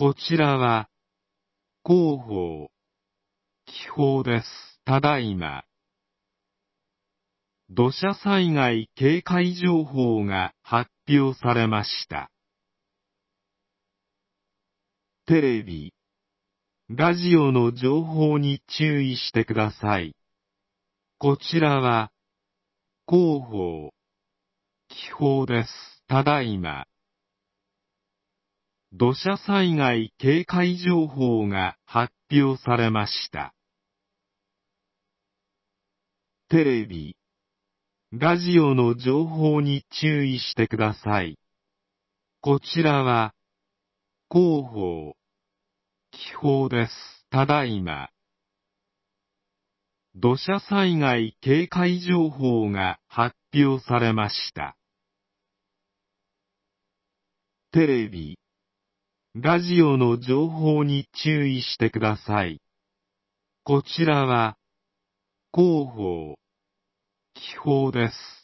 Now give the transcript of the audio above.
こちらは、広報、気泡です。ただいま、土砂災害警戒情報が発表されました。テレビ、ラジオの情報に注意してください。こちらは、広報、気泡です。ただいま、土砂災害警戒情報が発表されました。テレビ、ラジオの情報に注意してください。こちらは、広報、気泡です。ただいま、土砂災害警戒情報が発表されました。テレビ、ラジオの情報に注意してください。こちらは、広報、気泡です。